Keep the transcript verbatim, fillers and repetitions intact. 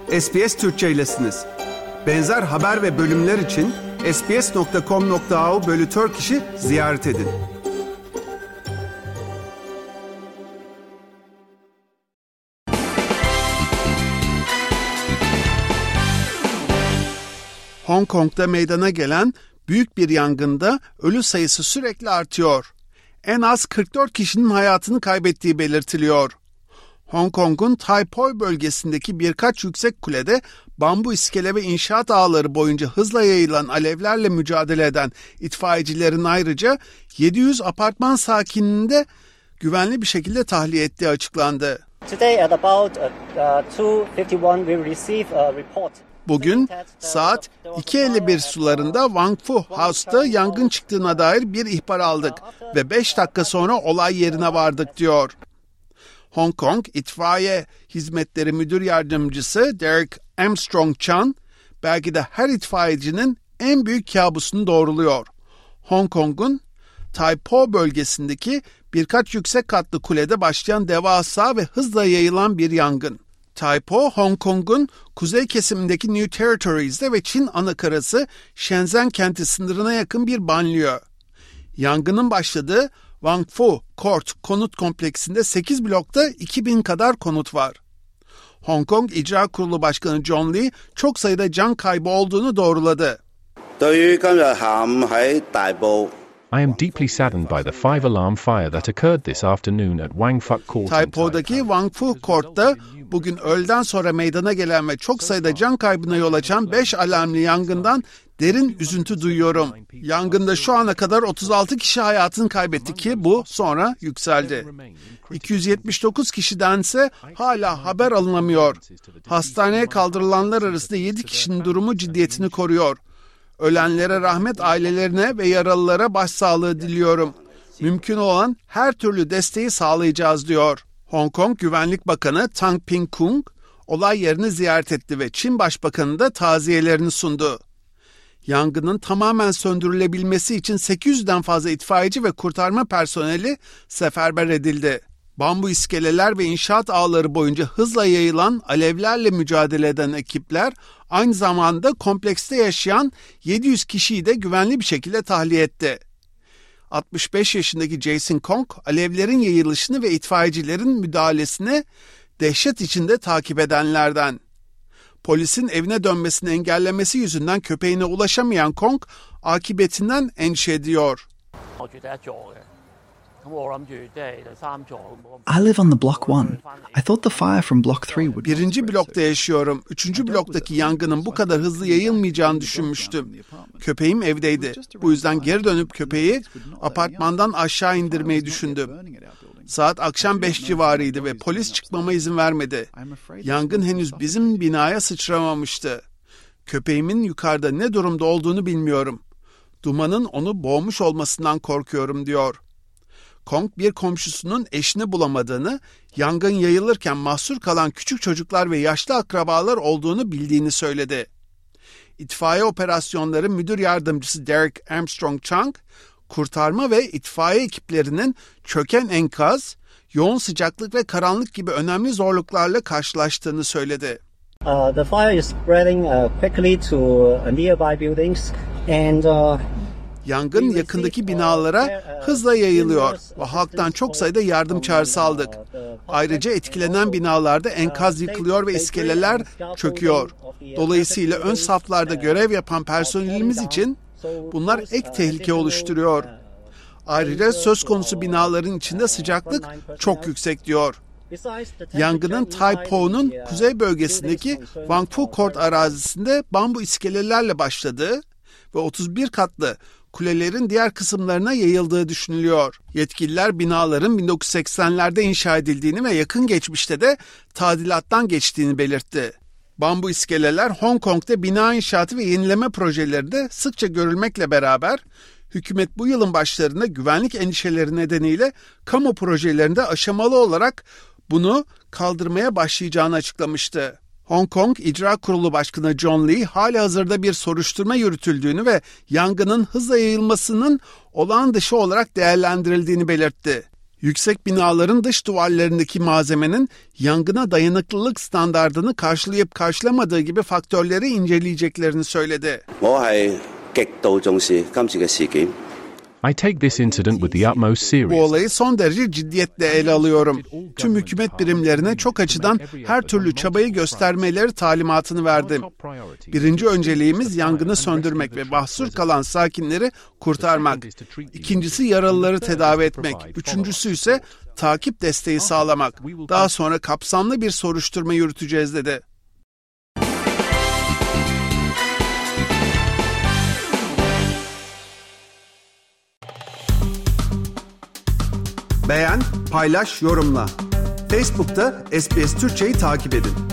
S B S Türkçe'ylesiniz. Benzer haber ve bölümler için sbs nokta com nokta a u bölü Turkish'i ziyaret edin. Hong Kong'da meydana gelen büyük bir yangında ölü sayısı sürekli artıyor. En az kırk dört kişinin hayatını kaybettiği belirtiliyor. Hong Kong'un Tai Po bölgesindeki birkaç yüksek kulede bambu iskele ve inşaat ağları boyunca hızla yayılan alevlerle mücadele eden itfaiyecilerin ayrıca yedi yüz apartman sakinini de güvenli bir şekilde tahliye ettiği açıklandı. Today at about two fifty-one we receive a report. Bugün saat iki elli bir sularında Wang Fu House'ta yangın çıktığına dair bir ihbar aldık ve beş dakika sonra olay yerine vardık diyor. Hong Kong İtfaiye Hizmetleri Müdür Yardımcısı Derek Armstrong Chan, belki de her itfaiyecinin en büyük kabusunu doğruluyor. Hong Kong'un Tai Po bölgesindeki birkaç yüksek katlı kulede başlayan devasa ve hızla yayılan bir yangın. Tai Po, Hong Kong'un kuzey kesimindeki New Territories'de ve Çin anakarası Shenzhen kenti sınırına yakın bir banliyö. Yangının başladığı Wang Fu Court konut kompleksinde sekiz blokta iki bin kadar konut var. Hong Kong İcra Kurulu Başkanı John Lee çok sayıda can kaybı olduğunu doğruladı. I am deeply saddened by the five-alarm fire that occurred this afternoon at Wang Fu Court. Tai Po'daki Wang Fu Court'ta bugün öğleden sonra meydana gelen ve çok sayıda can kaybına yol açan beş alarmlı yangından derin üzüntü duyuyorum. Yangında şu ana kadar otuz altı kişi hayatını kaybetti ki bu sonra yükseldi. iki yüz yetmiş dokuz kişidense hala haber alınamıyor. Hastaneye kaldırılanlar arasında yedi kişinin durumu ciddiyetini koruyor. Ölenlere rahmet, ailelerine ve yaralılara başsağlığı diliyorum. Mümkün olan her türlü desteği sağlayacağız diyor. Hong Kong Güvenlik Bakanı Tang Ping-kung olay yerini ziyaret etti ve Çin Başbakanı da taziyelerini sundu. Yangının tamamen söndürülebilmesi için sekiz yüzden fazla itfaiyeci ve kurtarma personeli seferber edildi. Bambu iskeleler ve inşaat ağları boyunca hızla yayılan alevlerle mücadele eden ekipler aynı zamanda komplekste yaşayan yedi yüz kişiyi de güvenli bir şekilde tahliye etti. altmış beş yaşındaki Jason Kong, alevlerin yayılışını ve itfaiyecilerin müdahalesini dehşet içinde takip edenlerden. Polisin evine dönmesini engellemesi yüzünden köpeğine ulaşamayan Kong, akıbetinden endişe ediyor. I live on the block one. I thought the fire from block three would... Birinci blokta yaşıyorum. Üçüncü bloktaki yangının bu kadar hızlı yayılmayacağını düşünmüştüm. Köpeğim evdeydi. Bu yüzden geri dönüp köpeği apartmandan aşağı indirmeyi düşündüm. Saat akşam beş civarıydı ve polis çıkmama izin vermedi. Yangın henüz bizim binaya sıçramamıştı. Köpeğimin yukarıda ne durumda olduğunu bilmiyorum. Dumanın onu boğmuş olmasından korkuyorum diyor. Kong bir komşusunun eşini bulamadığını, yangın yayılırken mahsur kalan küçük çocuklar ve yaşlı akrabalar olduğunu bildiğini söyledi. İtfaiye Operasyonları Müdür Yardımcısı Derek Armstrong Chang, kurtarma ve itfaiye ekiplerinin çöken enkaz, yoğun sıcaklık ve karanlık gibi önemli zorluklarla karşılaştığını söyledi. Uh, the fire is spreading uh, quickly to uh, nearby buildings and uh, Yangın yakındaki binalara hızla yayılıyor ve halktan çok sayıda yardım çağrısı aldık. Ayrıca etkilenen binalarda enkaz yıkılıyor ve iskeleler çöküyor. Dolayısıyla ön saflarda görev yapan personelimiz için bunlar ek tehlike oluşturuyor. Ayrıca söz konusu binaların içinde sıcaklık çok yüksek diyor. Yangının Tai Po'nun kuzey bölgesindeki Wang Fu Court arazisinde bambu iskelelerle başladığı ve otuz bir katlı kulelerin diğer kısımlarına yayıldığı düşünülüyor. Yetkililer binaların bin dokuz yüz seksenlerde inşa edildiğini ve yakın geçmişte de tadilattan geçtiğini belirtti. Bambu iskeleler Hong Kong'da bina inşaatı ve yenileme projeleri de sıkça görülmekle beraber hükümet bu yılın başlarında güvenlik endişeleri nedeniyle kamu projelerinde aşamalı olarak bunu kaldırmaya başlayacağını açıklamıştı. Hong Kong İcra Kurulu Başkanı John Lee, halihazırda bir soruşturma yürütüldüğünü ve yangının hızla yayılmasının olağan dışı olarak değerlendirildiğini belirtti. Yüksek binaların dış duvarlarındaki malzemenin yangına dayanıklılık standardını karşılayıp karşılamadığı gibi faktörleri inceleyeceklerini söyledi. I take this incident with the utmost Bu seriousness. olayı son derece ciddiyetle ele alıyorum. Tüm hükümet birimlerine çok açıdan her türlü çabayı göstermeleri talimatını verdim. Birinci önceliğimiz yangını söndürmek ve mahsur kalan sakinleri kurtarmak. İkincisi yaralıları tedavi etmek. Üçüncüsü ise takip desteği sağlamak. Daha sonra kapsamlı bir soruşturma yürüteceğiz dedi. Beğen, paylaş, yorumla. Facebook'ta S B S Türkçe'yi takip edin.